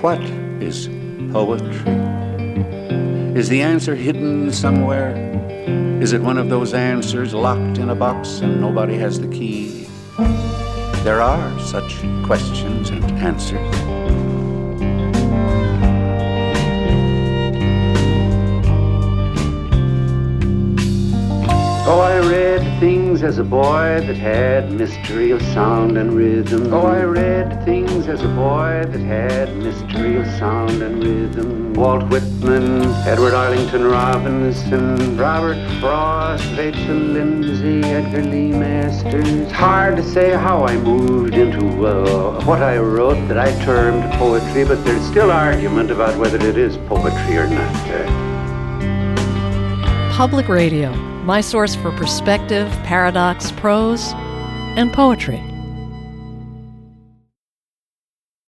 What is poetry? Is the answer hidden somewhere? Is it one of those answers locked in a box and nobody has the key? There are such questions and answers. Oh, I read things as a boy that had mystery of sound and rhythm. Oh, I read things as a boy that had mystery of sound and rhythm. Walt Whitman, Edward Arlington Robinson, Robert Frost, Rachel Lindsay, Edgar Lee Masters. Hard to say how I moved into what I wrote that I termed poetry, but there's still argument about whether it is poetry or not. Public Radio, my source for perspective, paradox, prose, and poetry.